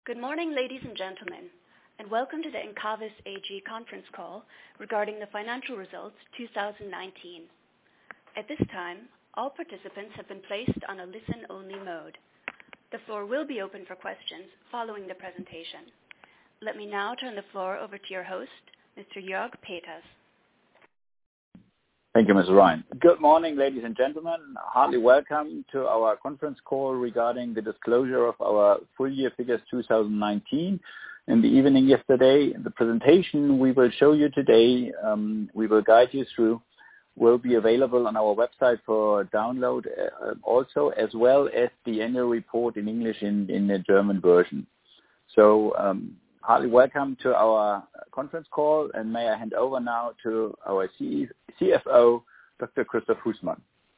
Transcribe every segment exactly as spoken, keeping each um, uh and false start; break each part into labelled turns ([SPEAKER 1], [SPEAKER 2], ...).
[SPEAKER 1] Good morning, ladies and gentlemen, and welcome to the Encavis A G conference call regarding the financial results two thousand nineteen. At this time, all participants have been placed on a listen-only mode. The floor will be open for questions following the presentation. Let me now turn the floor over to your host, Mister Jörg Peters.
[SPEAKER 2] Thank you, Miz Ryan. Good morning, ladies and gentlemen. Heartily welcome to our conference call regarding the disclosure of our full year figures two thousand nineteen. In the evening yesterday, the presentation we will show you today, um, we will guide you through, will be available on our website for download uh, also, as well as the annual report in English in, in the German version. So, um, heartily welcome to our conference call, and may I hand over now to our C F O, Doctor Christoph Husmann.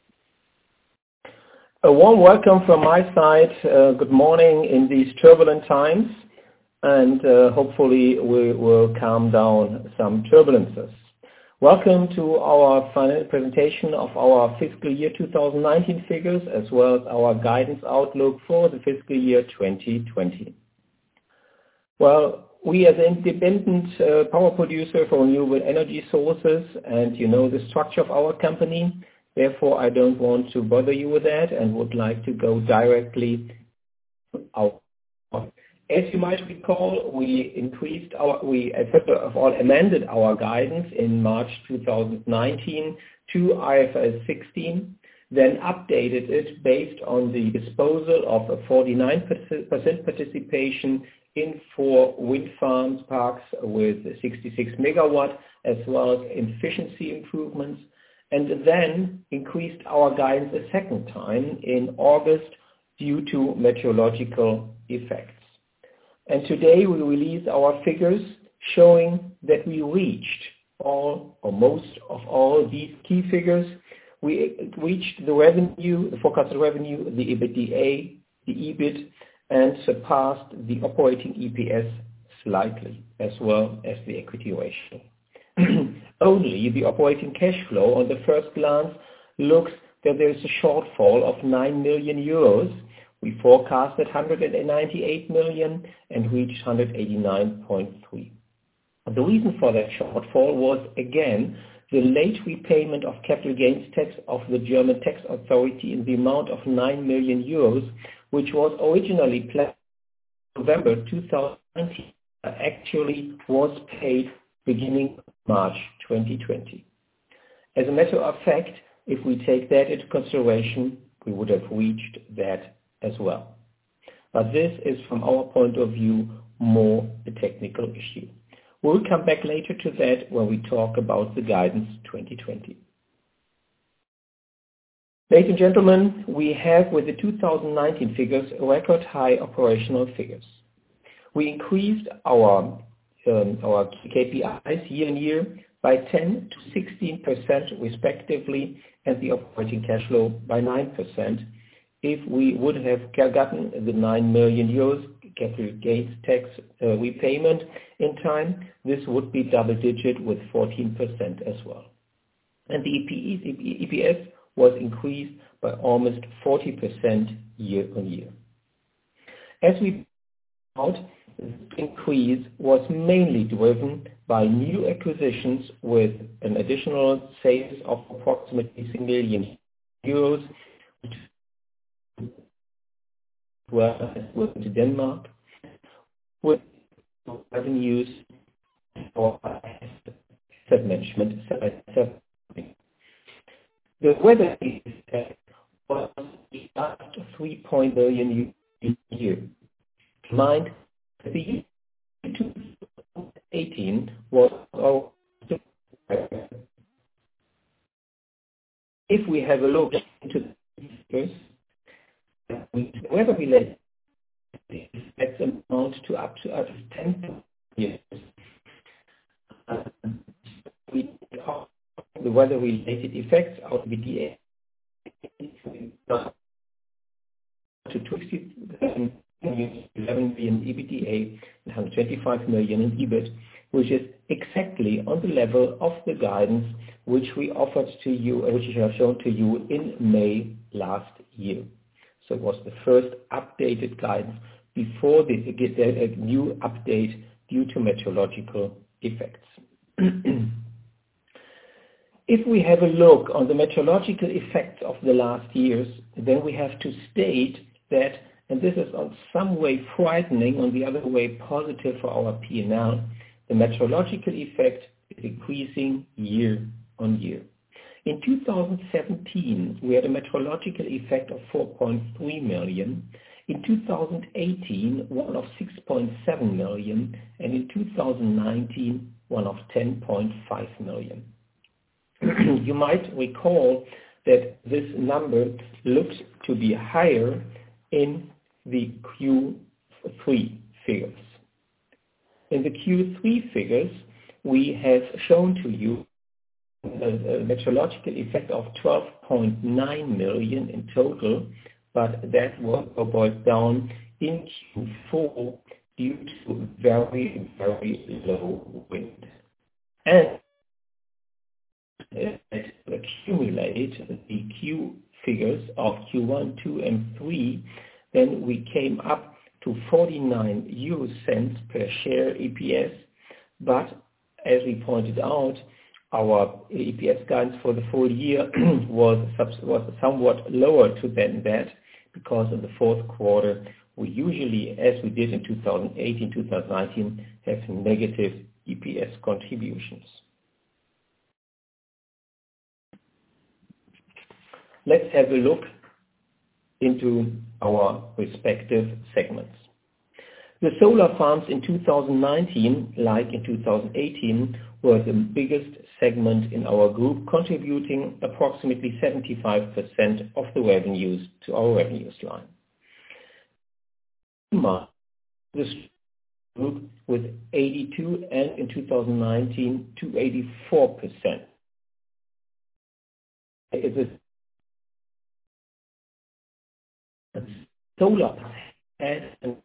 [SPEAKER 3] A warm welcome from my side. Uh, good morning in these turbulent times, and uh, hopefully we will calm down some turbulences. Welcome to our final presentation of our fiscal year two thousand nineteen figures, as well as our guidance outlook for the fiscal year twenty twenty. Well, we as an independent uh, power producer for renewable energy sources, and you know the structure of our company, therefore I don't want to bother you with that and would like to go directly out. As you might recall, we increased our, we first of all amended our guidance in March two thousand nineteen to I F R S sixteen, then updated it based on the disposal of a forty-nine percent participation in four wind farms parks with sixty-six megawatt, as well as efficiency improvements, and then increased our guidance a second time in August due to meteorological effects. And today we release our figures showing that we reached all or most of all these key figures. We reached the revenue, the forecasted revenue, the EBITDA, the E B I T, and surpassed the operating E P S slightly, as well as the equity ratio. Only the operating cash flow on the first glance looks that there is a shortfall of nine million euros. We forecasted one hundred ninety-eight million and reached one hundred eighty-nine point three. The reason for that shortfall was, again, the late repayment of capital gains tax of the German tax authority in the amount of nine million euros, which was originally planned in November two thousand nineteen, actually was paid beginning March twenty twenty. As a matter of fact, if we take that into consideration, we would have reached that as well. But this is, from our point of view, more a technical issue. We'll come back later to that when we talk about the guidance twenty twenty. Ladies and gentlemen, we have with the two thousand nineteen figures record high operational figures. We increased our um, our K P Is year on year by ten to sixteen percent respectively, and the operating cash flow by nine percent. If we would have gotten the nine million euros capital gains tax uh, repayment in time, this would be double digit with fourteen percent as well. And the E P S was increased by almost forty percent year on year. As we found, this increase was mainly driven by new acquisitions with an additional sales of approximately six million euros, well to Denmark, with revenues for asset management. The weather effect was up to three point billion a year. Mind, the year twenty eighteen was our. If we have a look into the figures, weather-related effects amount to up to up to ten years. Uh, we the weather-related effects out of the D A to twenty-seven eleven million EBITDA and one hundred twenty-five million in E B I T, which is exactly on the level of the guidance which we offered to you, which we have shown to you in May last year. So it was the first updated guidance before they get a new update due to meteorological effects. If we have a look on the meteorological effects of the last years, then we have to state that, and this is on some way frightening, on the other way positive for our P and L, the meteorological effect is decreasing year on year. In two thousand seventeen, we had a meteorological effect of four point three million. In two thousand eighteen, one of six point seven million, and in two thousand nineteen, one of ten point five million. You might recall that this number looks to be higher in the Q three figures. In the Q three figures, we have shown to you a, a meteorological effect of twelve point nine million in total, but that was boiled down in Q four due to very, very low wind. And accumulate the Q figures of Q one, two, and three, then we came up to forty-nine euro cents per share E P S. But as we pointed out, our E P S guidance for the full year was, was somewhat lower to than that, because in the fourth quarter we usually, as we did in two thousand eighteen, two thousand nineteen, have negative E P S contributions. Let's have a look into our respective segments. The solar farms in two thousand nineteen, like in two thousand eighteen, were the biggest segment in our group, contributing approximately seventy-five percent of the revenues to our revenues line. This group with eighty-two, and in two thousand nineteen to eighty-four percent. It is solar has an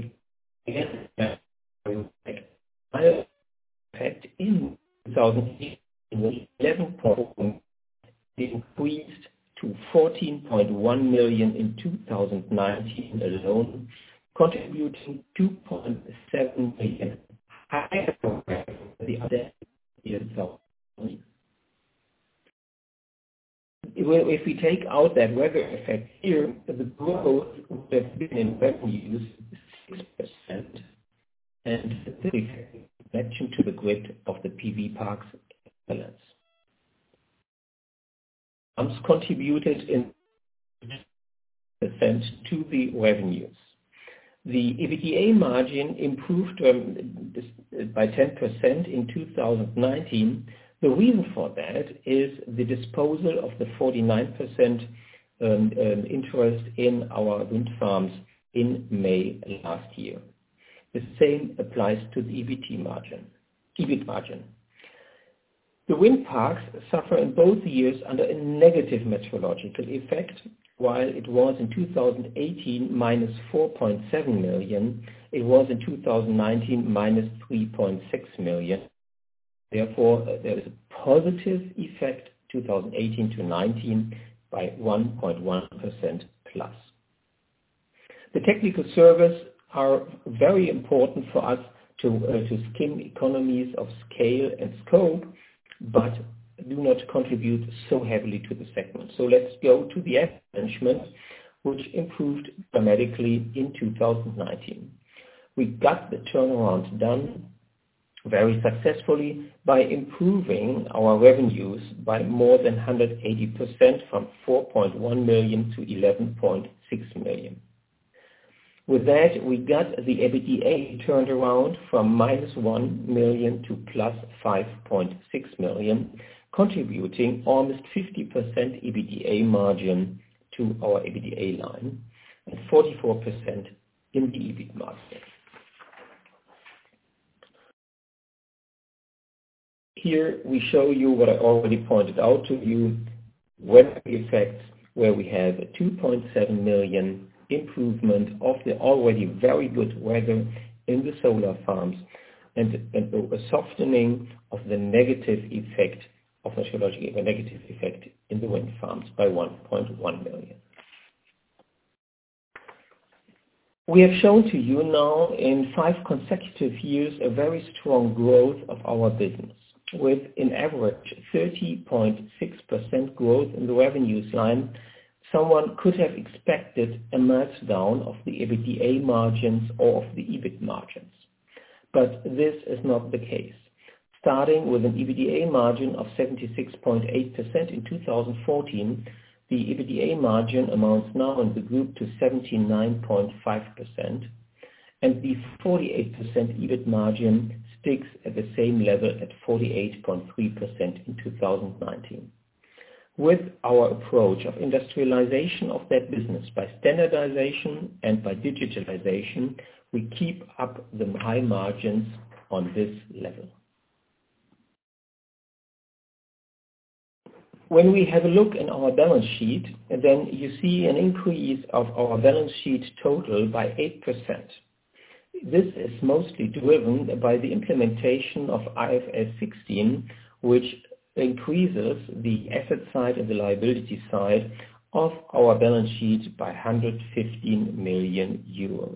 [SPEAKER 3] effect in two thousand eighteen, eleven point increased to fourteen point one million in two thousand nineteen alone, contributing two point seven million higher than the other years. If we take out that weather effect here, the growth would have been in revenues six percent, and this is in connection to the grid of the P V parks balance. Farms contributed in percent to the revenues. The EBITDA margin improved um, by ten percent in two thousand nineteen. The reason for that is the disposal of the forty-nine percent um, um, interest in our wind farms in May last year. The same applies to the E B T margin, E B I T margin. The wind parks suffer in both years under a negative meteorological effect. While it was in two thousand eighteen minus four point seven million, it was in two thousand nineteen minus three point six million. Therefore, uh, there is a positive effect two thousand eighteen to nineteen by one point one percent plus. The technical service are very important for us to, uh, to skim economies of scale and scope, but do not contribute so heavily to the segment. So let's go to the asset management, which improved dramatically in two thousand nineteen. We got the turnaround done very successfully by improving our revenues by more than one hundred eighty percent from four point one million to eleven point six million. With that, we got the EBITDA turned around from minus one million to plus five point six million, contributing almost fifty percent EBITDA margin to our EBITDA line and forty-four percent in the E B I T margin. Here we show you what I already pointed out to you, weather effects, where we have a two point seven million improvement of the already very good weather in the solar farms, and, and a softening of the negative effect of meteorological, a negative effect in the wind farms by one point one million. We have shown to you now in five consecutive years a very strong growth of our business, with an average thirty point six percent growth in the revenues line. Someone could have expected a meltdown of the EBITDA margins or of the EBIT margins. But this is not the case. Starting with an EBITDA margin of seventy-six point eight percent in two thousand fourteen, the EBITDA margin amounts now in the group to seventy-nine point five percent, and the forty-eight percent EBIT margin sticks at the same level at forty-eight point three percent in two thousand nineteen. With our approach of industrialization of that business by standardization and by digitalization, we keep up the high margins on this level. When we have a look in our balance sheet, then you see an increase of our balance sheet total by eight percent. This is mostly driven by the implementation of I F R S sixteen, which increases the asset side and the liability side of our balance sheet by one hundred fifteen million euros.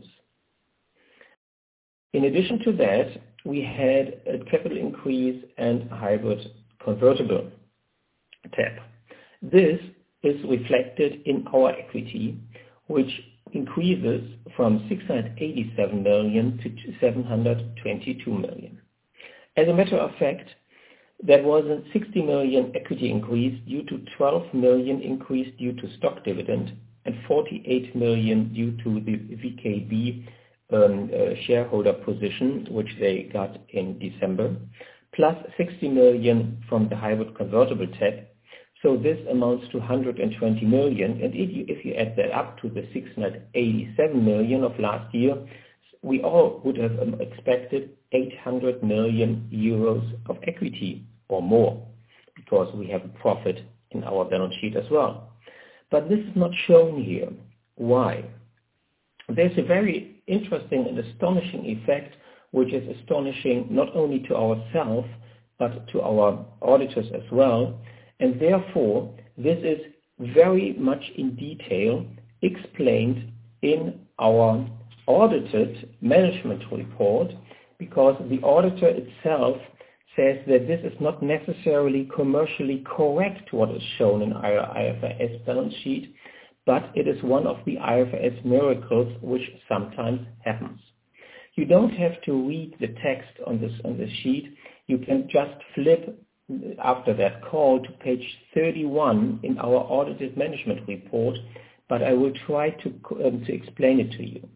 [SPEAKER 3] In addition to that, we had a capital increase and hybrid convertible tap. This is reflected in our equity, which increases from six hundred eighty-seven million to seven hundred twenty-two million. As a matter of fact, there was a sixty million equity increase due to twelve million increase due to stock dividend and forty-eight million due to the V K B um, uh, shareholder position, which they got in December, plus sixty million from the hybrid convertible tap. So this amounts to one hundred twenty million, and if you, if you add that up to the six hundred eighty-seven million of last year, we all would have um, expected eight hundred million euros of equity or more, because we have a profit in our balance sheet as well. But this is not shown here. Why? There's a very interesting and astonishing effect, which is astonishing not only to ourselves, but to our auditors as well. And therefore, this is very much in detail explained in our audited management report, because the auditor itself says that this is not necessarily commercially correct what is shown in our I F R S balance sheet, but it is one of the I F R S miracles which sometimes happens. You don't have to read the text on this on this sheet. You can just flip after that call to page thirty-one in our audited management report, but I will try to, um, to explain it to you.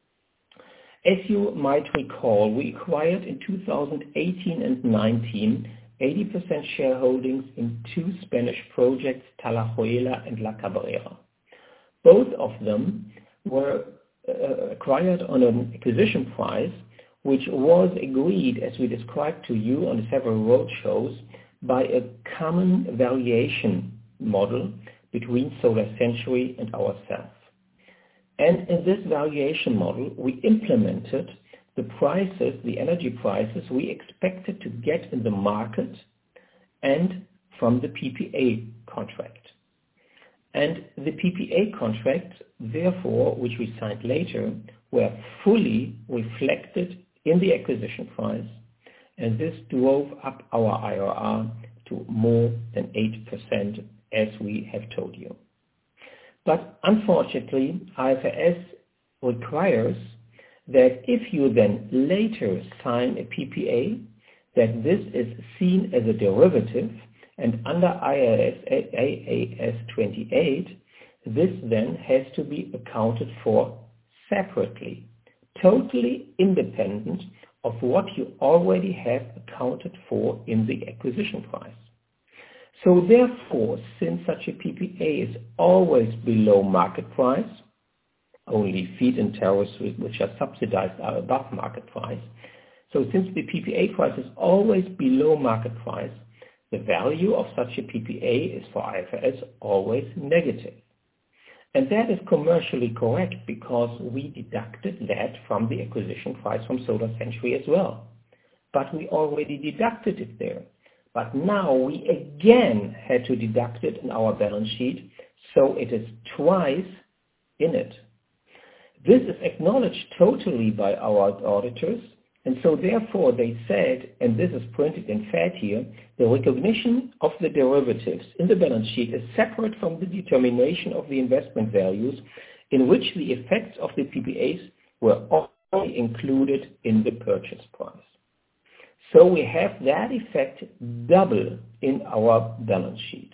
[SPEAKER 3] As you might recall, we acquired in two thousand eighteen and nineteen eighty percent shareholdings in two Spanish projects, Talayuela and La Cabrera. Both of them were uh, acquired on an acquisition price, which was agreed, as we described to you on several roadshows, by a common valuation model between Solar Century and ourselves. And in this valuation model, we implemented the prices, the energy prices we expected to get in the market and from the P P A contract. And the P P A contracts, therefore, which we signed later, were fully reflected in the acquisition price, and this drove up our I R R to more than eight percent, as we have told you. But unfortunately, I F R S requires that if you then later sign a P P A, that this is seen as a derivative, and under I A S twenty-eight, this then has to be accounted for separately, totally independent of what you already have accounted for in the acquisition price. So therefore, since such a P P A is always below market price, only feed-in tariffs which are subsidized are above market price. So since the P P A price is always below market price, the value of such a P P A is for I F R S always negative. And that is commercially correct because we deducted that from the acquisition price from Solar Century as well. But we already deducted it there. But now we again had to deduct it in our balance sheet, so it is twice in it. This is acknowledged totally by our auditors, and so therefore they said, and this is printed in fat here, the recognition of the derivatives in the balance sheet is separate from the determination of the investment values, in which the effects of the P P As were already included in the purchase price. So we have that effect double in our balance sheet.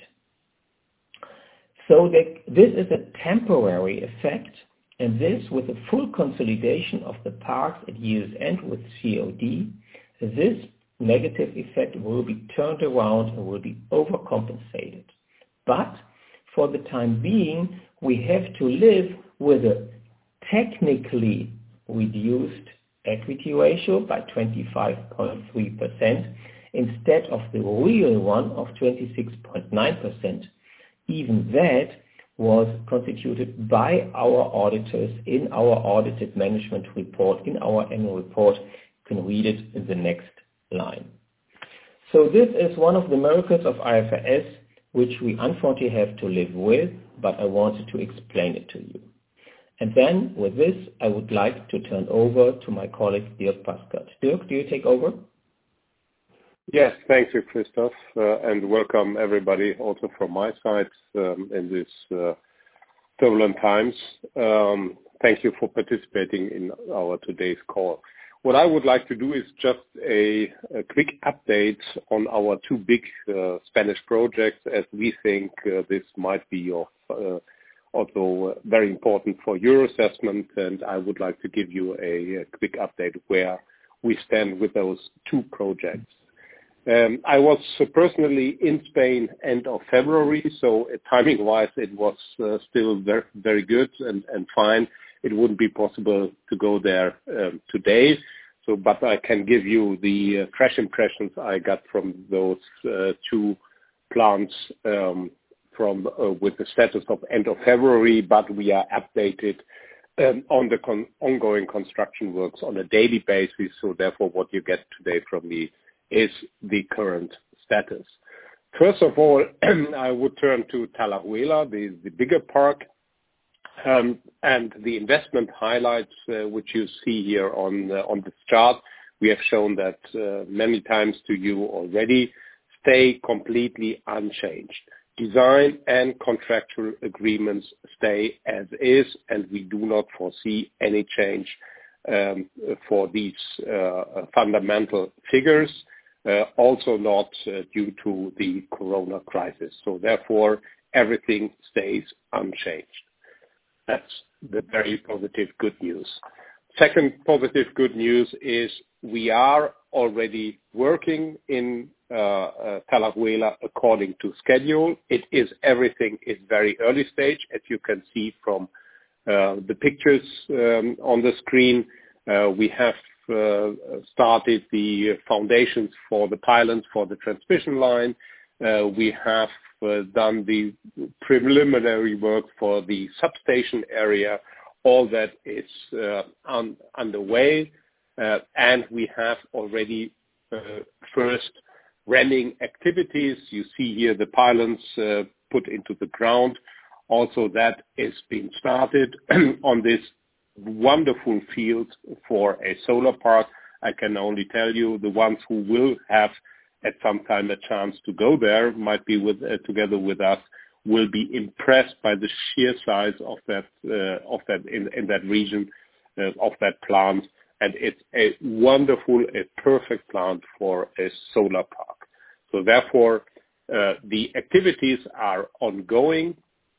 [SPEAKER 3] So that this is a temporary effect, and this with the full consolidation of the parks at year's end with C O D, this negative effect will be turned around and will be overcompensated. But for the time being, we have to live with a technically reduced equity ratio by twenty-five point three percent instead of the real one of twenty-six point nine percent. Even that was constituted by our auditors in our audited management report, in our annual report. You can read it in the next line. So this is one of the miracles of I F R S, which we unfortunately have to live with, but I wanted to explain it to you. And then with this, I would like to turn over to my colleague, Dirk Paskert. Dirk, do you take over?
[SPEAKER 4] Yes, thank you, Christoph, uh, and welcome everybody also from my side um, in these uh, turbulent times. Um, thank you for participating in our today's call. What I would like to do is just a, a quick update on our two big uh, Spanish projects, as we think uh, this might be of uh, also very important for your assessment, and I would like to give you a, a quick update where we stand with those two projects. Um, I was uh, personally in Spain end of February, so uh, timing-wise it was uh, still very, very good and, and fine. It wouldn't be possible to go there um, today, so but I can give you the uh, fresh impressions I got from those uh, two plants um, from uh, with the status of end of February, but we are updated um, on the con- ongoing construction works on a daily basis, so therefore what you get today from me is the current status. First of all, I would turn to Talayuela, the, the bigger park, um, and the investment highlights, uh, which you see here on, uh, on this chart. We have shown that uh, many times to you already, stay completely unchanged. Design and contractual agreements stay as is, and we do not foresee any change um, for these uh, fundamental figures. Uh, also not uh, due to the corona crisis. So therefore, everything stays unchanged. That's the very positive good news. Second positive good news is we are already working in uh, uh, Talayuela according to schedule. It is everything is very early stage, as you can see from uh, the pictures um, on the screen. Uh, we have Uh, started the foundations for the pylons for the transmission line. Uh, we have uh, done the preliminary work for the substation area. All that is uh, un- underway, uh, and we have already uh, first running activities. You see here the pylons uh, put into the ground. Also, that is being started on this wonderful field for a solar park. I can only tell you the ones who will have at some time a chance to go there, might be with uh, together with us, will be impressed by the sheer size of that uh, of that in, in that region uh, of that plant, and it's a wonderful, a perfect plant for a solar park. So therefore, uh, the activities are ongoing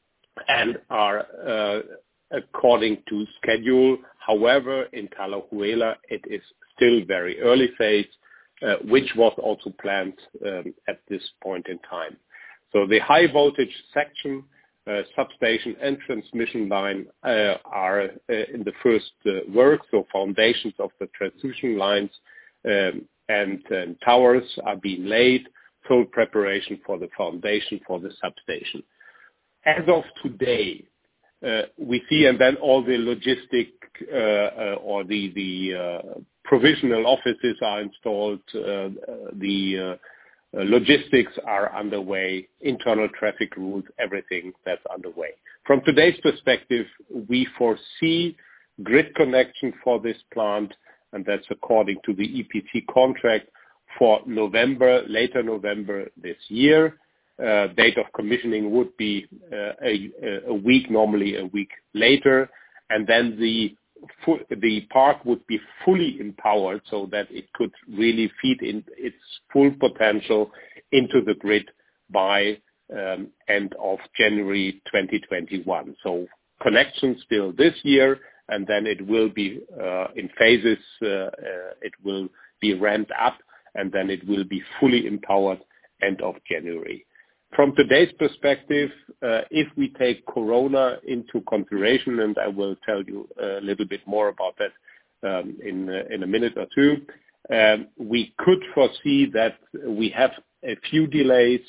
[SPEAKER 4] and are uh, according to schedule. However, in Talayuela, it is still very early phase, uh, which was also planned um, at this point in time. So the high voltage section, uh, substation and transmission line uh, are uh, in the first uh, work. So foundations of the transmission lines um, and, and towers are being laid, full preparation for the foundation for the substation. As of today, Uh, we see, and then all the logistic uh, uh, or the the uh, provisional offices are installed, uh, the uh, uh, logistics are underway, internal traffic rules, everything that's underway. From today's perspective, we foresee grid connection for this plant, and that's according to the E P C contract for November, later November this year. Uh, date of commissioning would be uh, a, a week, normally a week later, and then the fu- the park would be fully empowered so that it could really feed in its full potential into the grid by um, end of January twenty twenty-one. So connection still this year, and then it will be uh, in phases. Uh, uh, it will be ramped up, and then it will be fully empowered end of January. From today's perspective, uh, if we take Corona into consideration, and I will tell you a little bit more about that um, in, uh, in a minute or two, um, we could foresee that we have a few delays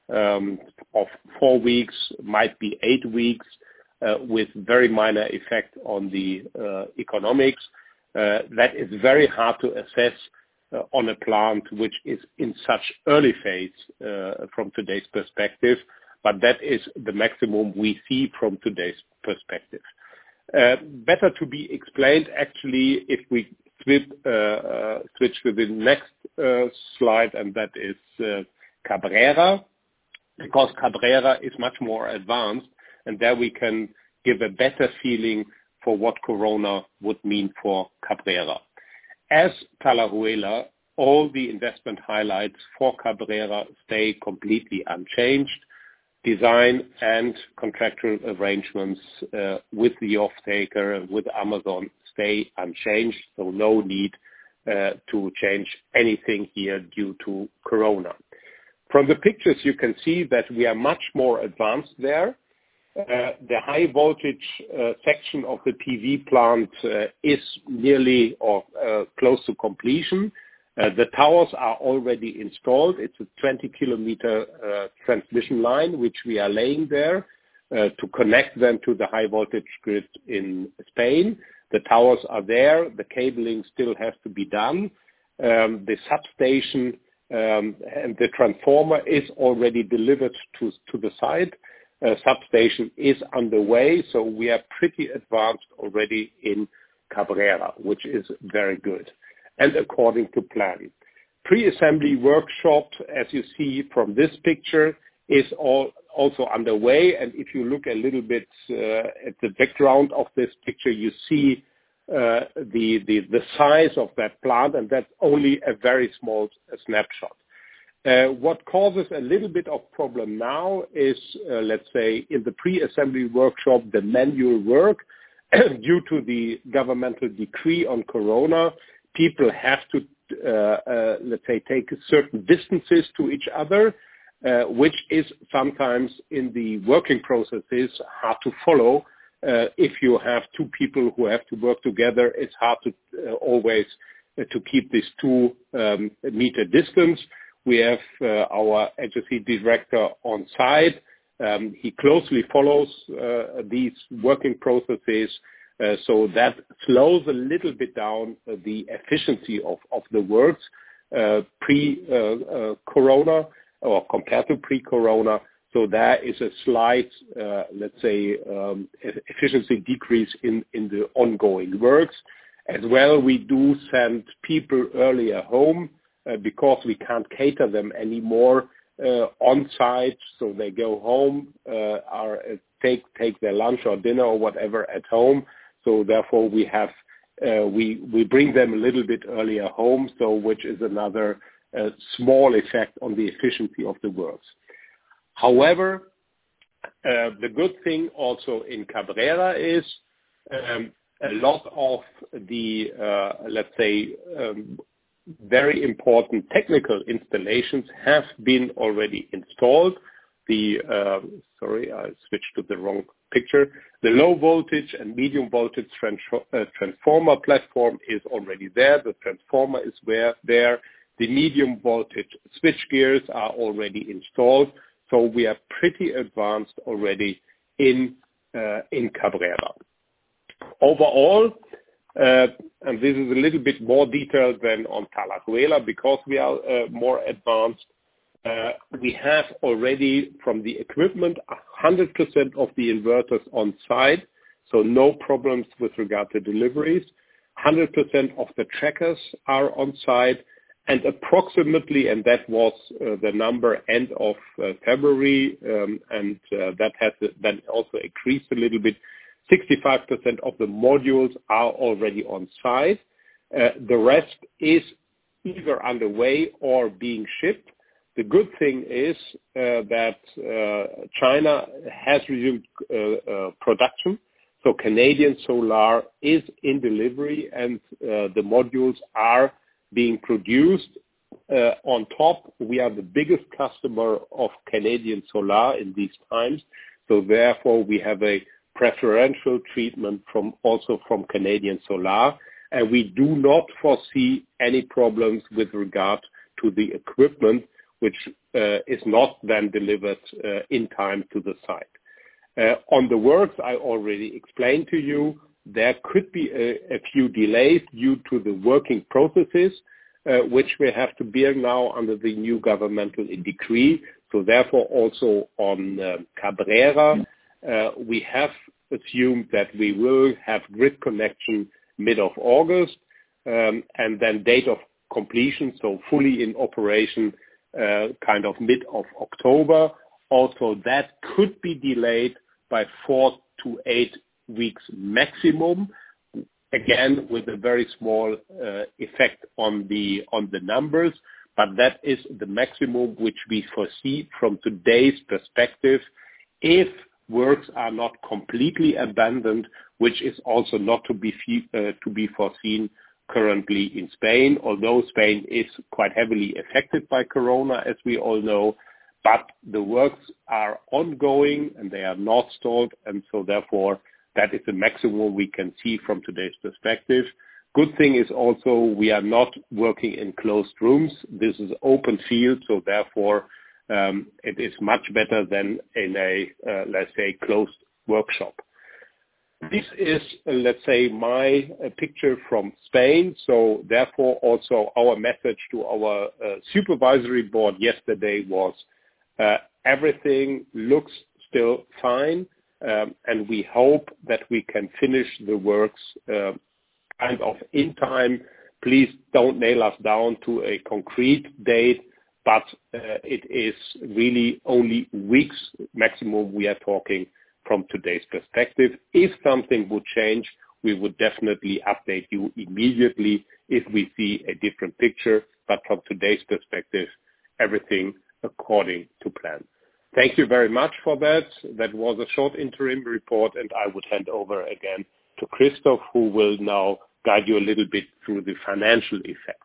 [SPEAKER 4] um, of four weeks, might be eight weeks, uh, with very minor effect on the uh, economics. Uh, that is very hard to assess Uh, on a plant which is in such early phase uh, from today's perspective, but that is the maximum we see from today's perspective. Uh, better to be explained actually if we switch, uh, uh, switch to the next uh, slide, and that is uh, Cabrera, because Cabrera is much more advanced, and there we can give a better feeling for what Corona would mean for Cabrera. As Talayuela, all the investment highlights for Cabrera stay completely unchanged. Design and contractual arrangements uh, with the off-taker, with Amazon, stay unchanged, so no need uh, to change anything here due to Corona. From the pictures, you can see that we are much more advanced there. Uh, the high voltage uh, section of the P V plant uh, is nearly or uh, close to completion. Uh, the towers are already installed. It's a twenty kilometer uh, transmission line which we are laying there uh, to connect them to the high voltage grid in Spain. The towers are there. The cabling still has to be done. Um, the substation um, and the transformer is already delivered to, to the site. Uh, substation is underway, so we are pretty advanced already in Cabrera, which is very good and according to plan. Pre-assembly workshop, as you see from this picture, is all also underway, and if you look a little bit uh, at the background of this picture, you see uh, the, the, the size of that plant, and that's only a very small uh, snapshot. Uh, what causes a little bit of problem now is, uh, let's say, in the pre-assembly workshop, the manual work. Due to the governmental decree on Corona, people have to, uh, uh, let's say, take certain distances to each other, uh, which is sometimes in the working processes hard to follow. Uh, if you have two people who have to work together, it's hard to uh, always uh, to keep this two um, meter distance. We have uh, our agency director on site. Um, he closely follows uh, these working processes, uh, so that slows a little bit down uh, the efficiency of, of the works uh, pre-corona uh, uh, or compared to pre-corona. So there is a slight, uh, let's say, um, efficiency decrease in, in the ongoing works. As well, we do send people earlier home, Uh, because we can't cater them anymore uh, on site, so they go home, uh, are uh, take take their lunch or dinner or whatever at home. So therefore, we have uh, we we bring them a little bit earlier home, so which is another uh, small effect on the efficiency of the works. However, uh, the good thing also in Cabrera is um, a lot of the uh, let's say. Um, very important technical installations have been already installed. The, uh, sorry, I switched to the wrong picture. The low voltage and medium voltage trans- uh, transformer platform is already there. The transformer is where there. The medium voltage switch gears are already installed. So we are pretty advanced already in, uh, in Cabrera. Overall, Uh, and this is a little bit more detailed than on Talayuela because we are uh, more advanced. Uh, we have already, from the equipment, one hundred percent of the inverters on site. so no problems with regard to deliveries. one hundred percent of the trackers are on site, and approximately, and that was uh, the number end of uh, February, um, and uh, that has then also increased a little bit, sixty-five percent of the modules are already on site. Uh, the rest is either underway or being shipped. The good thing is uh, that uh, China has resumed uh, uh, production. So Canadian Solar is in delivery, and uh, the modules are being produced. Uh, on top, we are the biggest customer of Canadian Solar in these times. So therefore, we have a preferential treatment from also from Canadian Solar. And we do not foresee any problems with regard to the equipment, which uh, is not then delivered uh, in time to the site. Uh, on the works, I already explained to you, there could be a, a few delays due to the working processes, uh, which we have to bear now under the new governmental decree. So therefore, also on uh, Cabrera, uh, we have assumed that we will have grid connection mid of August, um, and then date of completion, so fully in operation, uh, kind of mid of October. Also, that could be delayed by four to eight weeks maximum, again with a very small uh, effect on the on the numbers, but that is the maximum which we foresee from today's perspective, if works are not completely abandoned, which is also not to be uh, to be foreseen currently in Spain, although Spain is quite heavily affected by Corona, as we all know. But the works are ongoing and they are not stalled, and so therefore that is the maximum we can see from today's perspective. Good thing is also we are not working in closed rooms. This is open field, so therefore um, it is much better than in a, uh, let's say, closed workshop. This is, uh, let's say, my uh, picture from Spain. So therefore also our message to our uh, supervisory board yesterday was uh, everything looks still fine, um, and we hope that we can finish the works uh, kind of in time. Please don't nail us down to a concrete date, but uh, it is really only weeks maximum we are talking from today's perspective. If something would change, we would definitely update you immediately if we see a different picture, but from today's perspective, everything according to plan. Thank you very much for that. That was a short interim report, and I would hand over again to Christoph, who will now guide you a little bit through the financial effects.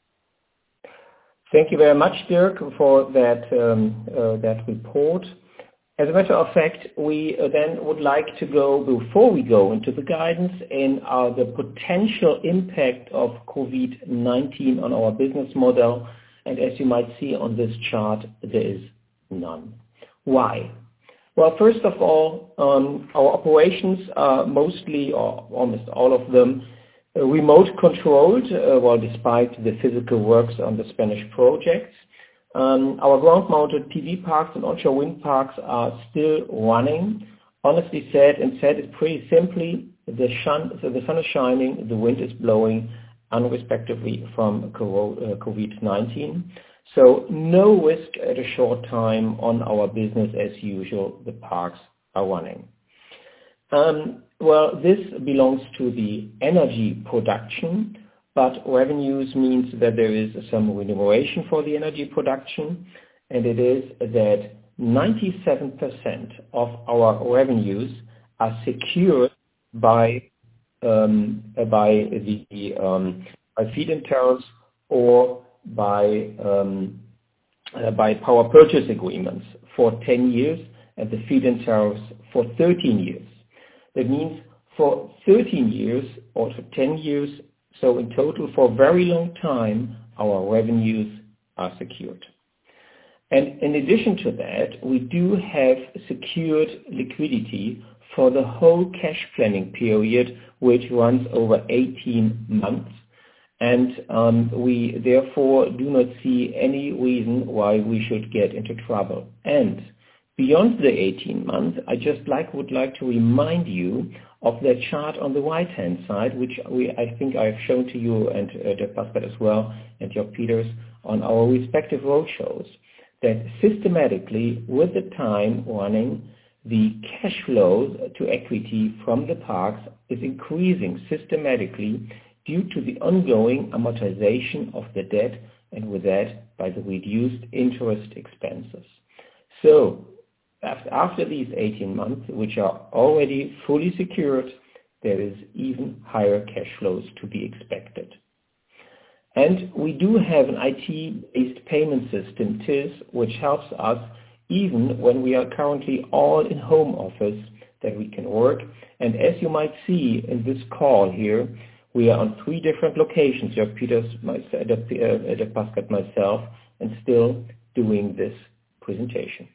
[SPEAKER 3] Thank you very much, Dirk, for that um, uh, that report. As a matter of fact, we uh, then would like to go, before we go into the guidance, in uh, the potential impact of COVID nineteen on our business model. And as you might see on this chart, there is none. Why? Well, first of all, um, our operations are mostly, or almost all of them, uh, remote controlled, uh, well, despite the physical works on the Spanish projects. Um, our ground-mounted P V parks and onshore wind parks are still running. Honestly said, and said it pretty simply, the, shun, so the sun is shining, the wind is blowing, unrespectively from COVID nineteen. So no risk at a short time on our business as usual. The parks are running. Um, well, this belongs to the energy production, but revenues means that there is some remuneration for the energy production, and it is that ninety-seven percent of our revenues are secured by um, by the um, by feed-in tariffs or by um, uh, by power purchase agreements for ten years, and the feed-in tariffs for thirteen years. That means for thirteen years or for ten years, so in total for a very long time, our revenues are secured. And in addition to that, we do have secured liquidity for the whole cash planning period, which runs over eighteen months. And um, we therefore do not see any reason why we should get into trouble. And beyond the eighteen months, I just like would like to remind you of the chart on the right-hand side, which we, I think I've shown to you and uh, Dirk Paskert as well, and Jörg Peters on our respective roadshows, that systematically, with the time running, the cash flows to equity from the parks is increasing systematically due to the ongoing amortization of the debt, and with that, by the reduced interest expenses. So, after these eighteen months, which are already fully secured, there is even higher cash flows to be expected. And we do have an I T-based payment system, T I S, which helps us even when we are currently all in home office, that we can work. And as you might see in this call here, we are on three different locations, Jörg Peters, myself, Dirk Paskert, myself, and still doing this presentation.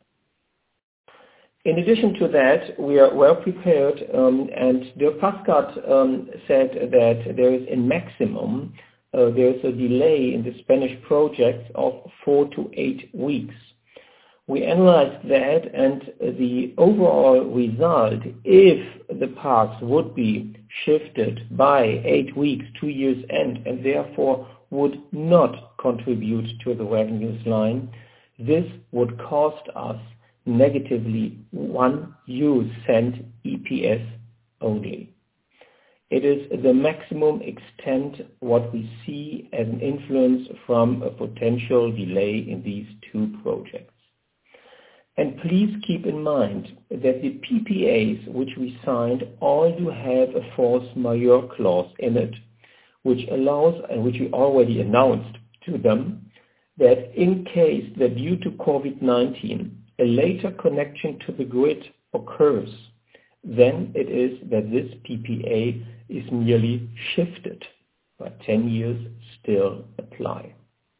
[SPEAKER 3] In addition to that, we are well prepared, um, and Dirk Paskert um, said that there is a maximum, uh, there is a delay in the Spanish project of four to eight weeks. We analyzed that, and the overall result, if the parks would be shifted by eight weeks, two years end, and therefore would not contribute to the revenues line, this would cost us negatively one euro cent E P S only. It is the maximum extent what we see as an influence from a potential delay in these two projects. And please keep in mind that the P P As which we signed all do have a force majeure clause in it, which allows, and which we already announced to them, that in case that due to COVID nineteen, a later connection to the grid occurs, then it is that this P P A is merely shifted, but ten years still apply.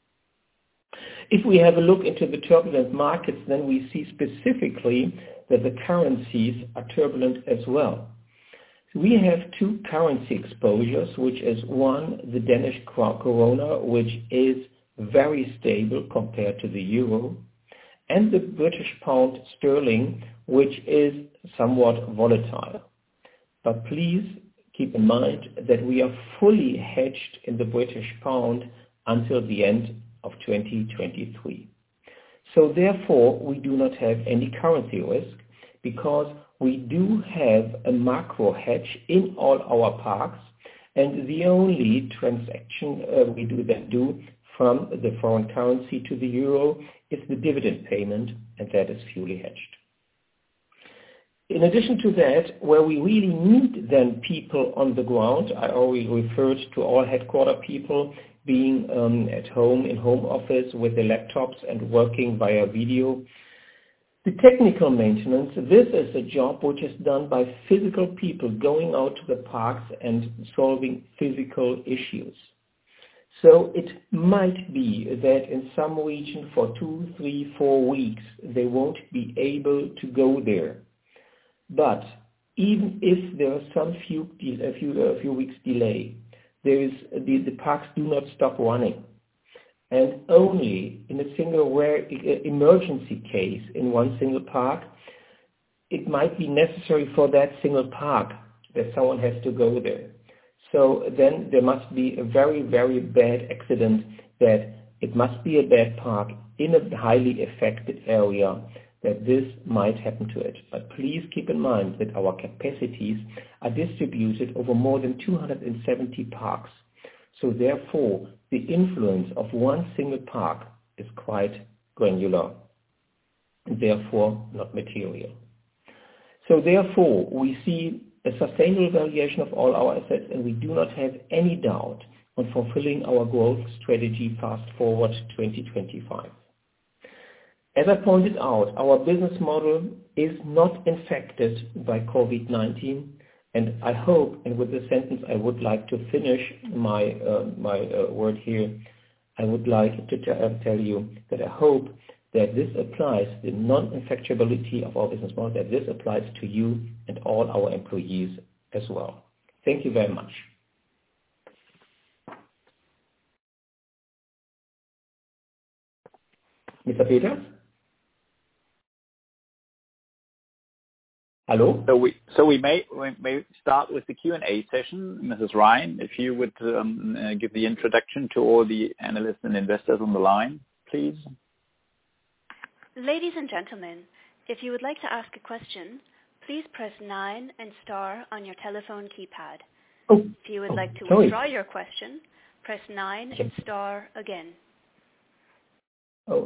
[SPEAKER 3] If we have a look into the turbulent markets, then we see specifically that the currencies are turbulent as well. We have two currency exposures, which is one, the Danish krona, which is very stable compared to the euro, and the British pound sterling, which is somewhat volatile. But please keep in mind that we are fully hedged in the British pound until the end of twenty twenty-three. So therefore, we do not have any currency risk because we do have a macro hedge in all our parks, and the only transaction uh, we do then do from the foreign currency to the euro is the dividend payment, and that is fully hedged. In addition to that, where we really need then people on the ground, I already referred to all headquarter people being um, at home, in home office with their laptops and working via video. The technical maintenance, this is a job which is done by physical people going out to the parks and solving physical issues. So it might be that in some region for two, three, four weeks, they won't be able to go there. But even if there are some few, a few, a few weeks delay, there is, the, the parks do not stop running. And only in a single rare emergency case in one single park, it might be necessary for that single park that someone has to go there. So then there must be a very, very bad accident that it must be a bad park in a highly affected area that this might happen to it. But please keep in mind that our capacities are distributed over more than two hundred seventy parks. So therefore, the influence of one single park is quite granular, and therefore not material. So therefore, we see a sustainable valuation of all our assets, and we do not have any doubt on fulfilling our growth strategy Fast Forward twenty twenty-five. As I pointed out, our business model is not infected by COVID nineteen, and I hope, and with this sentence I would like to finish my, uh, my uh, word here, I would like to t- uh, tell you that I hope that this applies, the non-infectability of our business model, that this applies to you and all our employees as well. Thank you very much. Mister Peters? Hello?
[SPEAKER 2] So we so we may we may start with the Q and A session. Missus Ryan, if you would um, uh, give the introduction to all the analysts and investors on the line, please.
[SPEAKER 1] Ladies and gentlemen, if you would like to ask a question, please press nine and star on your telephone keypad.
[SPEAKER 3] Oh,
[SPEAKER 1] if you would
[SPEAKER 3] oh,
[SPEAKER 1] like to
[SPEAKER 3] sorry.
[SPEAKER 1] withdraw your question, press nine and star again.
[SPEAKER 3] Oh.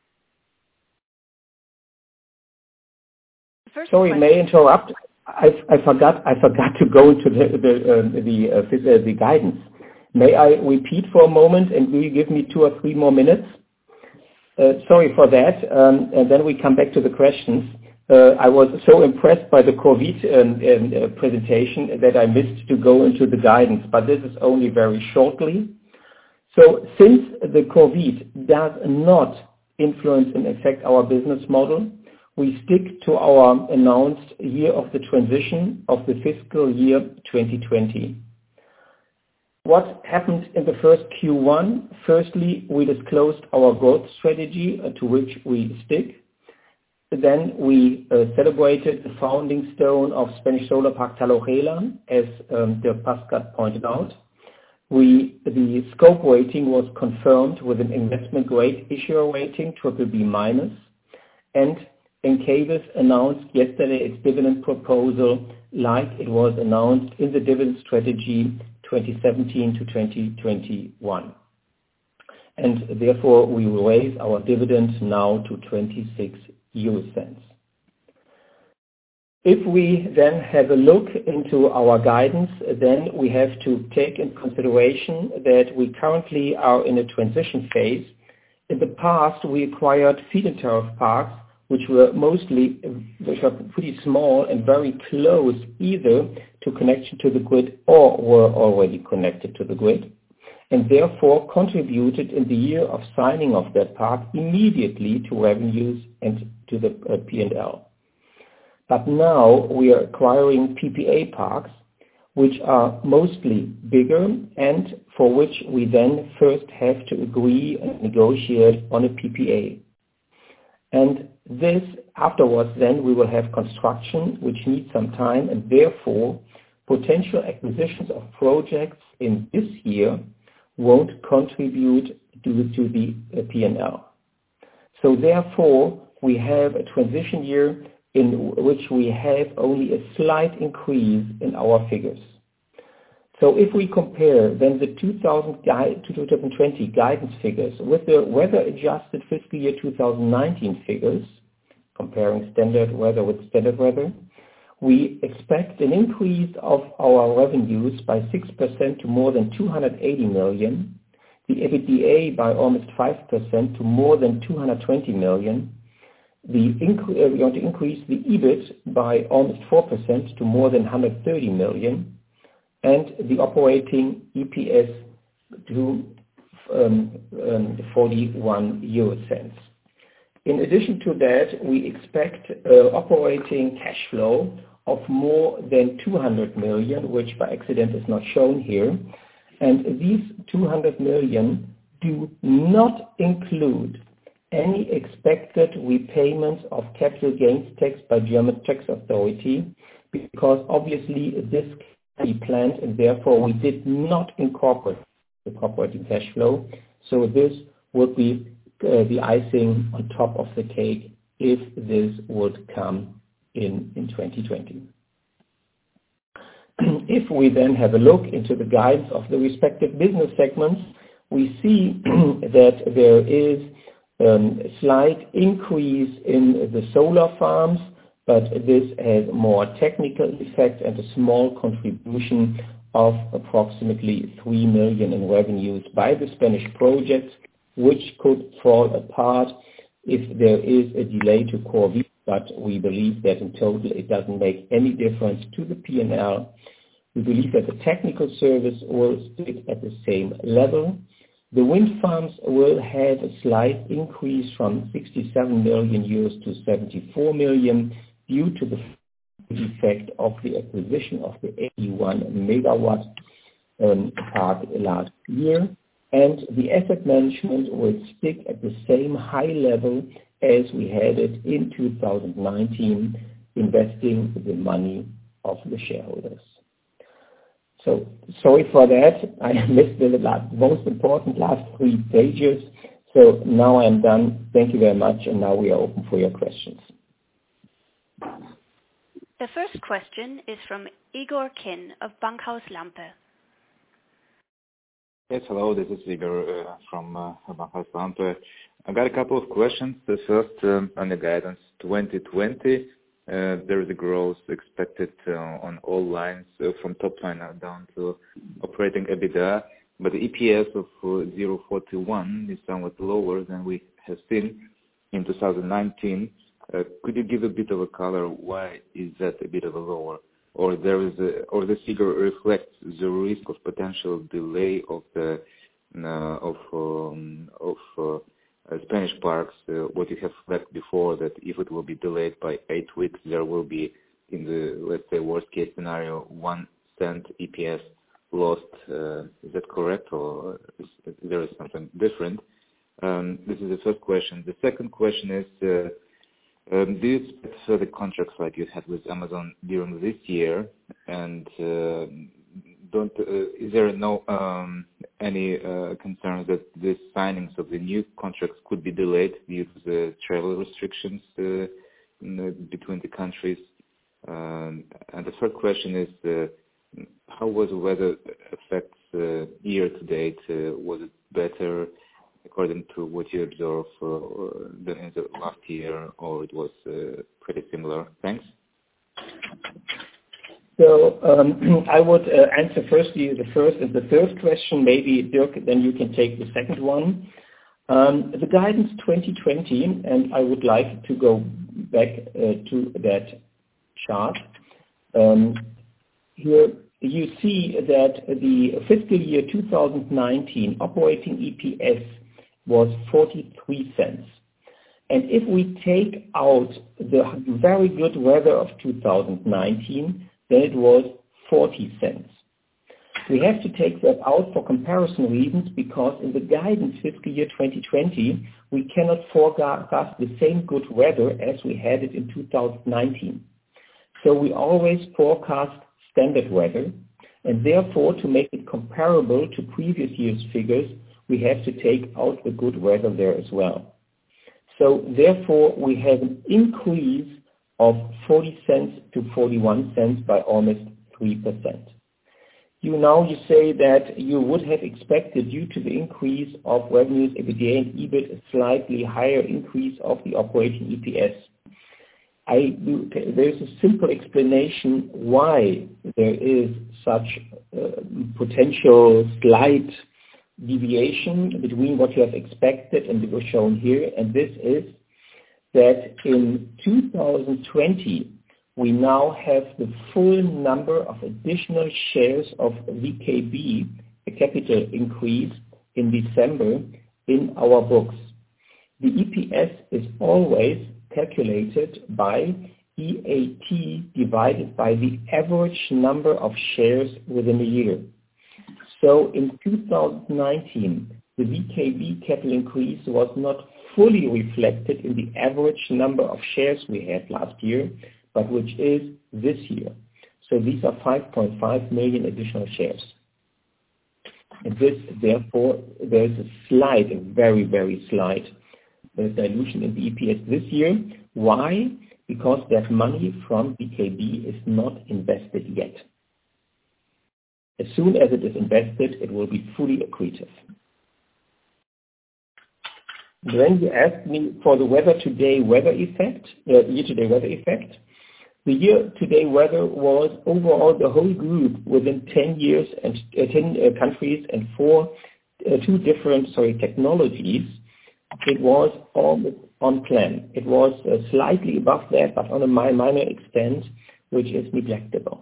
[SPEAKER 1] First
[SPEAKER 3] Sorry,
[SPEAKER 1] question.
[SPEAKER 3] may I interrupt? I, I forgot. I forgot to go into the the uh, the, uh, phys- uh, the guidance. May I repeat for a moment, and will you give me two or three more minutes? Uh, sorry for that, um, and then we come back to the questions. Uh, I was so impressed by the COVID um, um, uh, presentation that I missed to go into the guidance, but this is only very shortly. So since the COVID does not influence and affect our business model, we stick to our announced year of the transition of the fiscal year twenty twenty. What happened in the first Q one? Firstly, we disclosed our growth strategy uh, to which we stick. Then we uh, celebrated the founding stone of Spanish Solar Park Talayuela, as um, Dirk Paskert pointed out. We, the scope rating was confirmed with an investment grade issuer rating, triple B minus, and Encavis announced yesterday its dividend proposal like it was announced in the dividend strategy twenty seventeen to twenty twenty-one. And therefore we will raise our dividend now to twenty-six euro cents. If we then have a look into our guidance, then we have to take into consideration that we currently are in a transition phase. In the past, we acquired feed-in tariff parks, which were mostly, which are pretty small and very close either to connection to the grid or were already connected to the grid, and therefore contributed in the year of signing of that park immediately to revenues and to the uh, P and L. But now we are acquiring P P A parks, which are mostly bigger and for which we then first have to agree and negotiate on a P P A. And this, afterwards, then we will have construction, which needs some time, and therefore potential acquisitions of projects in this year won't contribute to, to the uh, P and L. So therefore, we have a transition year in which we have only a slight increase in our figures. So if we compare then the two thousand twenty guidance figures with the weather-adjusted fiscal year two thousand nineteen figures, comparing standard weather with standard weather, we expect an increase of our revenues by six percent to more than two hundred eighty million, the EBITDA by almost five percent to more than two hundred twenty million, the inc- uh, we want to increase the E B I T by almost four percent to more than one hundred thirty million, and the operating E P S to um, um, forty-one euro cents. In addition to that, we expect uh, operating cash flow of more than two hundred million, which by accident is not shown here. And these two hundred million do not include any expected repayments of capital gains tax by German tax authority, because obviously this can be planned and therefore we did not incorporate the operating cash flow. So this would be uh, the icing on top of the cake if this would come in in twenty twenty. If we then have a look into the guidance of the respective business segments, we see that there is um, a slight increase in the solar farms, but this has more technical effect and a small contribution of approximately three million in revenues by the Spanish projects, which could fall apart if there is a delay to COVID, but we believe that in total it doesn't make any difference to the P and L. We believe that the technical service will stick at the same level. The wind farms will have a slight increase from sixty-seven million euros to seventy-four million due to the effect of the acquisition of the eighty-one megawatt um, park last year. And the asset management will stick at the same high level as we had it in two thousand nineteen, investing the money of the shareholders. So sorry for that. I missed the last, most important last three pages. So now I'm done. Thank you very much. And now we are open for your questions.
[SPEAKER 1] The first question is from Igor Kin of Bankhaus Lampe.
[SPEAKER 5] Yes, hello. This is Igor uh, from uh, Bankhaus Lampe. I've got a couple of questions. The first um, on the guidance twenty twenty. Uh, there is a growth expected uh, on all lines uh, from top line down to operating EBITDA, but the E P S of uh, zero point four one is somewhat lower than we have seen in two thousand nineteen. Uh, could you give a bit of a color why is that a bit of a lower? Or there is a, or the figure reflects the risk of potential delay of the uh, of um, of uh, Uh, Spanish parks, uh, what you have flagged before, that if it will be delayed by eight weeks, there will be, in the, let's say, worst case scenario, one cent E P S lost. Uh, is that correct, or is, there is something different? Um, this is the first question. The second question is, uh, um, do you expect further contracts like you had with Amazon during this year? And uh, don't uh, is there no um, any uh, concerns that the signings of the new contracts could be delayed due to the travel restrictions uh, in the, between the countries? Um, and the third question is, uh, how was the weather effects uh, year to date? Uh, was it better according to what you observed uh, than in the last year, or it was uh, pretty similar? Thanks.
[SPEAKER 3] So um, I would uh, answer firstly the first and the third question. Maybe Dirk, then you can take the second one. Um, the guidance twenty twenty, and I would like to go back uh, to that chart. Um, here you see that the fiscal year two thousand nineteen operating E P S was forty-three cents. And if we take out the very good weather of two thousand nineteen, then it was forty cents. We have to take that out for comparison reasons because in the guidance fiscal year twenty twenty, we cannot forecast the same good weather as we had it in two thousand nineteen. So we always forecast standard weather, and therefore to make it comparable to previous year's figures, we have to take out the good weather there as well. So therefore we have an increase of forty cents to forty-one cents by almost three percent. You now you say that you would have expected, due to the increase of revenues, EBITDA and E B I T, a slightly higher increase of the operating E P S. I, there's a simple explanation why there is such uh, potential slight deviation between what you have expected and what was shown here, and this is that in two thousand twenty, we now have the full number of additional shares of V K B, a capital increase in December, in our books. The E P S is always calculated by E A T divided by the average number of shares within a year. So in two thousand nineteen, the V K B capital increase was not fully reflected in the average number of shares we had last year, but which is this year. So these are five point five million additional shares. And this, therefore, there is a slight, a very, very slight uh, dilution in the E P S this year. Why? Because that money from V K B is not invested yet. As soon as it is invested, it will be fully accretive. Then you asked me for the weather today weather effect, uh, year-to-day weather effect. The year-to-day weather was overall the whole group within ten years and uh, ten uh, countries and four, uh, two different sorry technologies. It was almost on plan. It was uh, slightly above that, but on a minor extent, which is neglectable.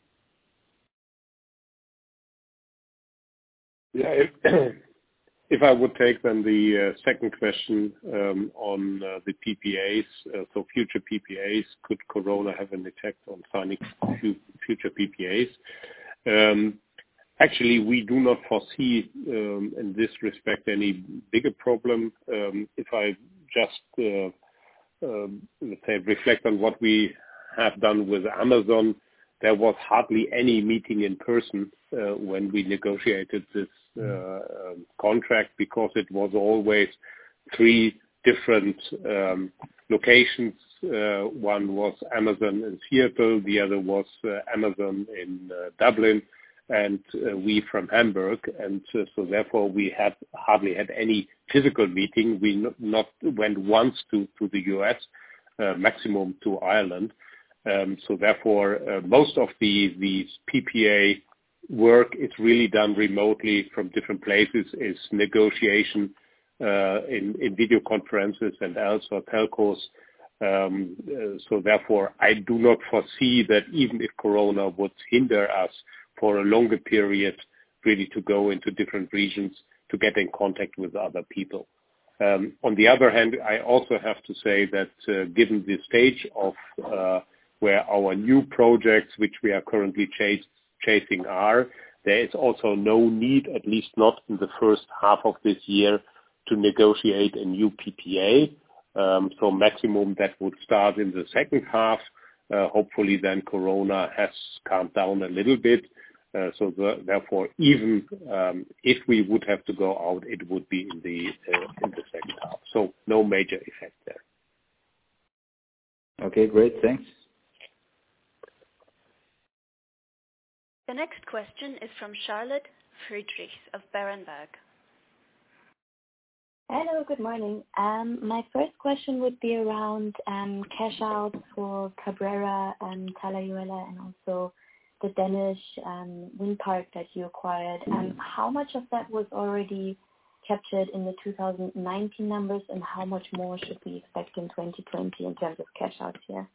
[SPEAKER 4] Yeah, if, if I would take then the uh, second question um, on uh, the P P As, uh, so future P P As, could Corona have an effect on signing future P P As? Um, actually, we do not foresee um, in this respect any bigger problem. Um, if I just, uh, uh, let's say, reflect on what we have done with Amazon, there was hardly any meeting in person uh, when we negotiated this uh, um, contract, because it was always three different um, locations. Uh, one was Amazon in Seattle, the other was uh, Amazon in uh, Dublin, and uh, we from Hamburg. And uh, so therefore we had hardly had any physical meeting. We n- not went once to, to the U S, uh, maximum to Ireland. Um, so therefore, uh, most of the these P P A work is really done remotely from different places, is negotiation uh, in, in video conferences and else or telcos. Um, uh, so therefore, I do not foresee that even if Corona would hinder us for a longer period, really to go into different regions to get in contact with other people. Um, on the other hand, I also have to say that uh, given the stage of uh, where our new projects, which we are currently chase, chasing are, there is also no need, at least not in the first half of this year, to negotiate a new P P A. Um, so maximum that would start in the second half. Uh, hopefully then Corona has calmed down a little bit. Uh, so the, therefore, even um, if we would have to go out, it would be in the uh, in the second half. So no major effect there.
[SPEAKER 5] Okay, great. Thanks.
[SPEAKER 1] The next question is from Charlotte Friedrichs of Berenberg.
[SPEAKER 6] Hello, good morning. Um, my first question would be around um, cash out for Cabrera and Talayuela, and also the Danish um, wind park that you acquired. Um, how much of that was already captured in the two thousand nineteen numbers, and how much more should we expect in twenty twenty in terms of cash out here?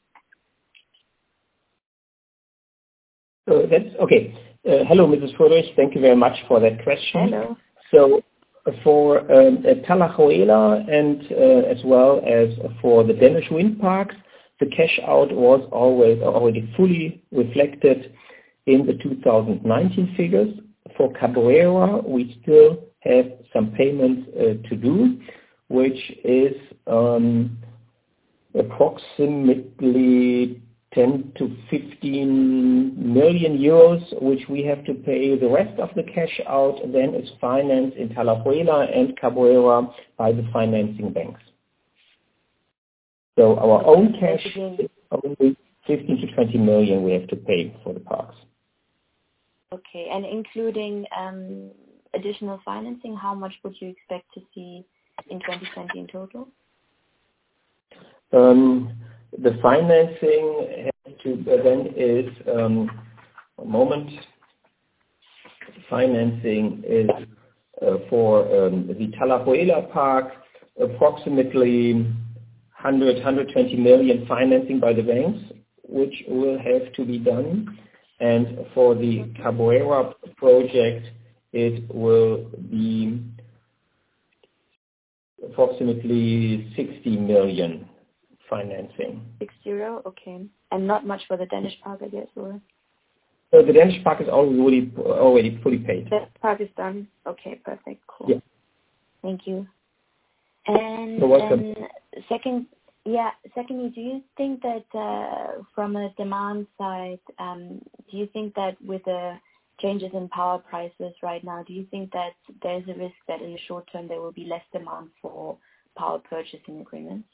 [SPEAKER 3] So that's okay. Uh, hello, Missus Friedrich. Thank you very much for that question.
[SPEAKER 6] Hello.
[SPEAKER 3] So for um, uh, Talayuela and uh, as well as for the Danish wind parks, the cash out was always already fully reflected in the two thousand nineteen figures. For Cabrera, we still have some payments uh, to do, which is um, approximately ten to fifteen million euros, which we have to pay. The rest of the cash out then is financed in Talayuela and Cabrera by the financing banks. So our own cash is only fifteen to twenty million we have to pay for the parks.
[SPEAKER 6] Okay, and including um, additional financing, how much would you expect to see in twenty twenty in total?
[SPEAKER 3] Um, the financing has to uh, then is um, a moment. Financing is uh, for um, the Talayuela park approximately one hundred, one hundred twenty million financing by the banks, which will have to be done. And for the Cabrera project, it will be approximately sixty million financing.
[SPEAKER 6] Six zero, okay. And not much for the Danish park, I guess, or?
[SPEAKER 3] So the Danish park is already already fully paid.
[SPEAKER 6] The park is done. Okay, perfect, cool.
[SPEAKER 3] Yeah.
[SPEAKER 6] Thank you. And
[SPEAKER 3] You're welcome.
[SPEAKER 6] then second, yeah. Secondly, do you think that uh, from a demand side, um, do you think that with the changes in power prices right now, do you think that there's a risk that in the short term there will be less demand for power purchasing agreements?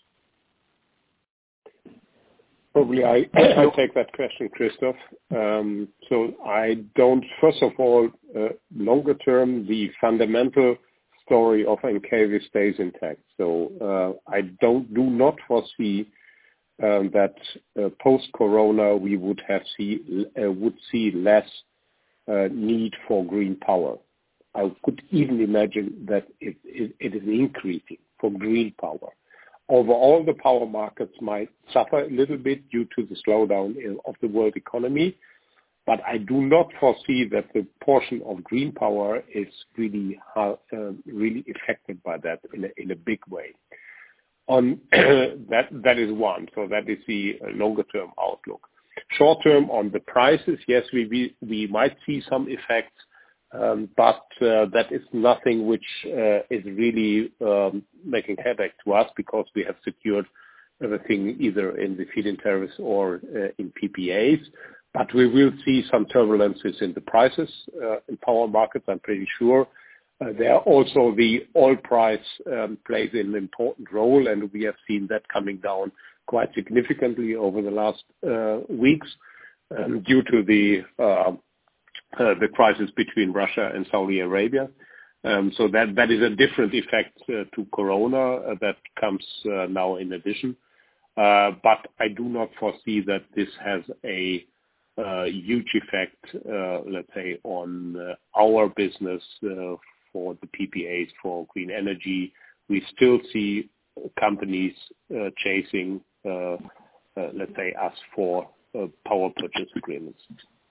[SPEAKER 4] Probably I, I take that question, Christoph. Um, so I don't, first of all, uh, longer term, the fundamental story of Encavis stays intact. So uh, I don't do not foresee um, that uh, post-corona we would have see uh, would see less uh, need for green power. I could even imagine that it, it, it is increasing for green power. Overall, the power markets might suffer a little bit due to the slowdown in, of the world economy, but I do not foresee that the portion of green power is really uh, really affected by that in a, in a big way. On that, that is one. So that is the longer-term outlook. Short-term on the prices, yes, we we, we might see some effects. Um, but uh, that is nothing which uh, is really um, making headache to us because we have secured everything either in the feed-in tariffs or uh, in P P As. But we will see some turbulences in the prices uh, in power markets, I'm pretty sure. Uh, there also the oil price um, plays an important role, and we have seen that coming down quite significantly over the last uh, weeks um, due to the uh, uh, the crisis between Russia and Saudi Arabia. Um, so that that is a different effect uh, to Corona uh, that comes uh, now in addition. Uh, but I do not foresee that this has a uh, huge effect, uh, let's say, on uh, our business uh, for the P P As for green energy. We still see companies uh, chasing, uh, uh, let's say, us for uh, power purchase agreements.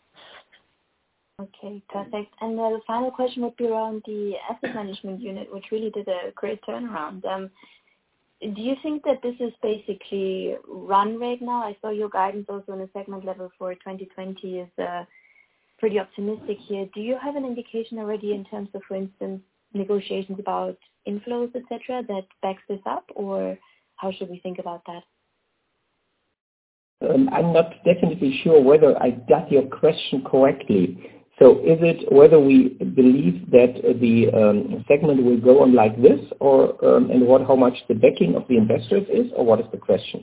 [SPEAKER 6] Okay, perfect. And uh, the final question would be around the asset management unit, which really did a great turnaround. Um, do you think that this is basically run rate now? I saw your guidance also on a segment level for twenty twenty is uh, pretty optimistic here. Do you have an indication already in terms of, for instance, negotiations about inflows, et cetera, that backs this up, or how should we think about that?
[SPEAKER 3] Um, I'm not definitely sure whether I got your question correctly. So is it whether we believe that the um, segment will go on like this, or um, and what how much the backing of the investors is, or what is the question?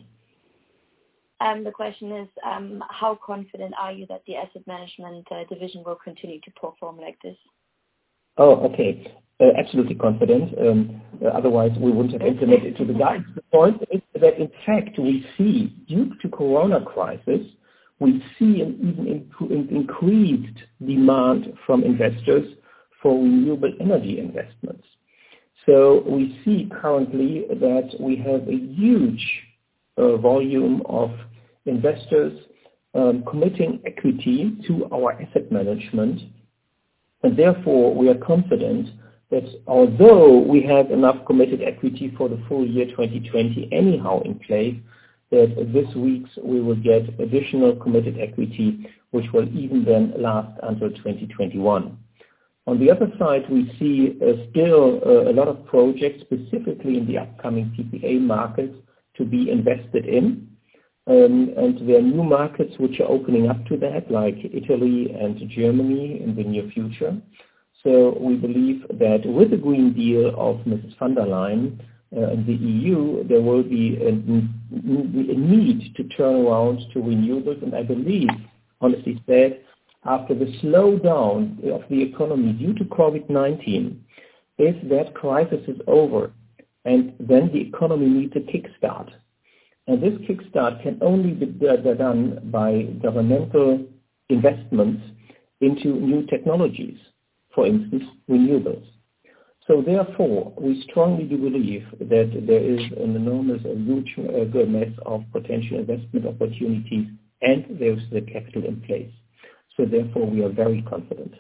[SPEAKER 6] Um, the question is, um, how confident are you that the asset management uh, division will continue to perform like this?
[SPEAKER 3] Oh, okay. Uh, absolutely confident. Um, uh, otherwise, we wouldn't have implemented it to the guidance. The point is that, in fact, we see, due to Corona crisis, we see an even inc- increased demand from investors for renewable energy investments. So we see currently that we have a huge uh, volume of investors um, committing equity to our asset management, and therefore we are confident that although we have enough committed equity for the full year twenty twenty anyhow in place, that this week we will get additional committed equity, which will even then last until twenty twenty-one. On the other side, we see uh, still uh, a lot of projects, specifically in the upcoming P P A markets, to be invested in. Um, and there are new markets which are opening up to that, like Italy and Germany in the near future. So we believe that with the Green Deal of Missus von der Leyen uh, in the E U, there will be a, a need to turn around to renewables. And I believe, honestly said, after the slowdown of the economy due to COVID nineteen, if that crisis is over, and then the economy needs a kickstart. And this kickstart can only be done by governmental investments into new technologies, for instance, renewables. So therefore, we strongly do believe that there is an enormous, a huge uh, mass of potential investment opportunities, and there's the capital in place. So therefore, we are very confident.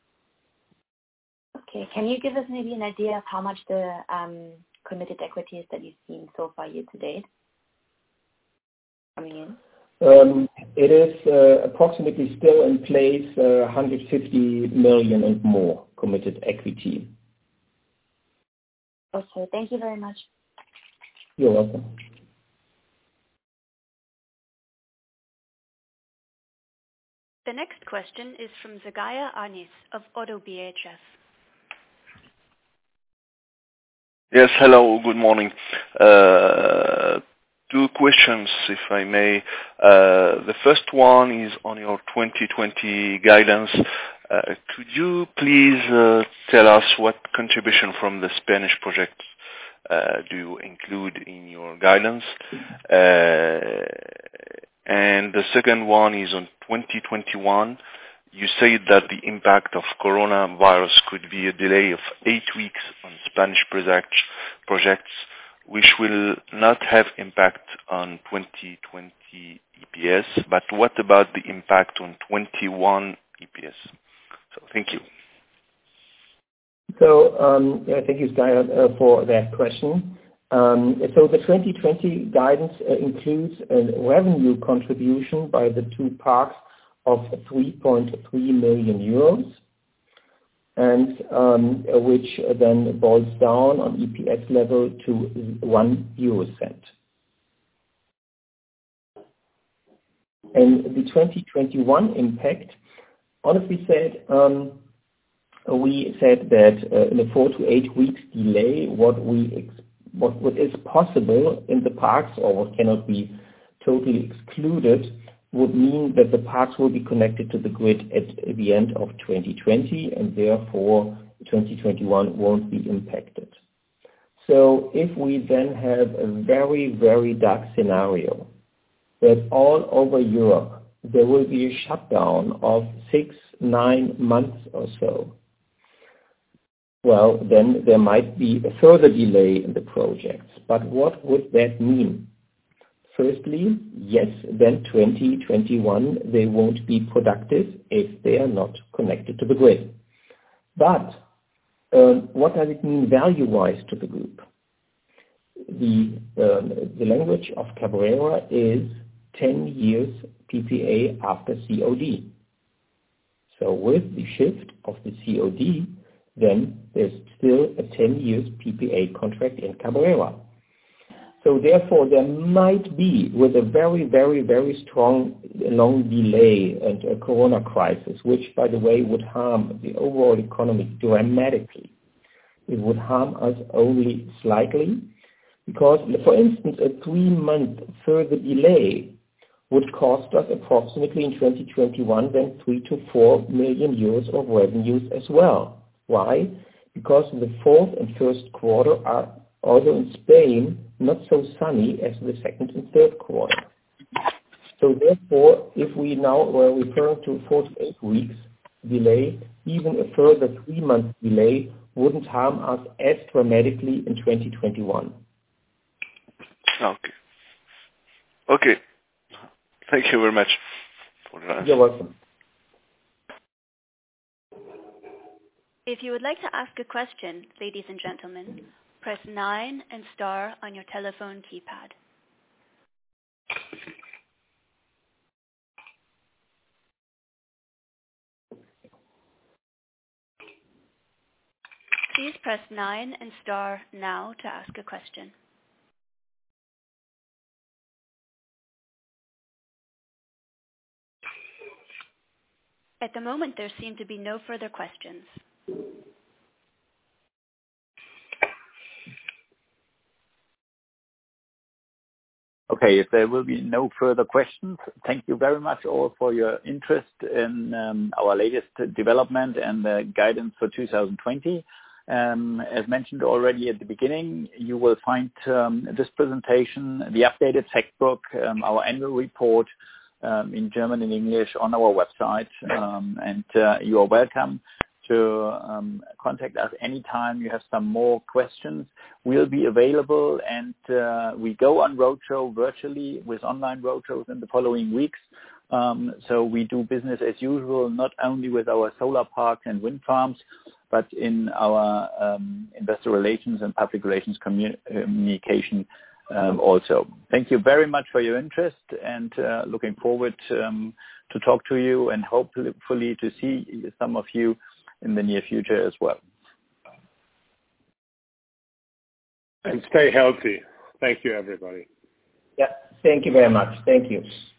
[SPEAKER 6] Okay, can you give us maybe an idea of how much the um, committed equity is that you've seen so far year to date coming in?
[SPEAKER 3] Um, it is uh, approximately still in place uh, one hundred fifty million and more committed equity.
[SPEAKER 6] Okay, thank you very much.
[SPEAKER 3] You're welcome.
[SPEAKER 1] The next question is from Zagaya Anis of Oddo B H F.
[SPEAKER 7] Yes, hello, good morning. Uh, two questions, if I may. Uh, the first one is on your twenty twenty guidance. Uh, could you please uh, tell us what contribution from the Spanish project uh, do you include in your guidance? Uh, and the second one is on twenty twenty-one. You said that the impact of coronavirus could be a delay of eight weeks on Spanish project, projects, which will not have impact on twenty twenty E P S. But what about the impact on twenty-one E P S? So thank you.
[SPEAKER 3] So um, yeah, thank you, Skye, uh, for that question. Um, so the twenty twenty guidance uh, includes a revenue contribution by the two parks of three point three million euros, and um, which then boils down on E P S level to one euro cent. And the twenty twenty-one impact, honestly said, um, we said that uh, in a four to eight weeks delay, what we ex- what, what is possible in the parks or what cannot be totally excluded would mean that the parks will be connected to the grid at the end of twenty twenty, and therefore twenty twenty-one won't be impacted. So if we then have a very, very dark scenario that all over Europe there will be a shutdown of six, nine months or so, well, then there might be a further delay in the projects. But what would that mean? Firstly, yes, then twenty twenty-one, they won't be productive if they are not connected to the grid. But um, what does it mean value-wise to the group? The, um, the language of Cabrera is ten years P P A after C O D. So with the shift of the C O D, then there's still a ten years P P A contract in Cabrera. So therefore, there might be, with a very, very, very strong, long delay and a corona crisis, which, by the way, would harm the overall economy dramatically. It would harm us only slightly, because, for instance, a three-month further delay would cost us approximately in twenty twenty-one then three to four million euros of revenues as well. Why? Because the fourth and first quarter are also in Spain not so sunny as the second and third quarter. So therefore, if we now were referring to four to eight weeks delay, even a further three month delay wouldn't harm us as dramatically in twenty twenty-one.
[SPEAKER 7] Okay. Okay. Thank you very much for that.
[SPEAKER 3] You're welcome.
[SPEAKER 1] If you would like to ask a question, ladies and gentlemen, press nine and star on your telephone keypad. Please press nine and star now to ask a question. At the moment, there seem to be no further questions.
[SPEAKER 2] Okay, if there will be no further questions, thank you very much all for your interest in um, our latest development and uh, guidance for two thousand twenty. Um, as mentioned already at the beginning, you will find um, this presentation, the updated fact book, um, our annual report um, in German and English on our website, um, and uh, you are welcome to um, contact us anytime you have some more questions. We'll be available, and uh, we go on roadshow virtually with online roadshows in the following weeks. Um, so we do business as usual, not only with our solar parks and wind farms, but in our um, investor relations and public relations commun- communication um, also. Thank you very much for your interest, and uh, looking forward um, to talk to you and hopefully to see some of you in the near future as well.
[SPEAKER 4] And stay healthy. Thank you, everybody.
[SPEAKER 3] Yeah, thank you very much. Thank you.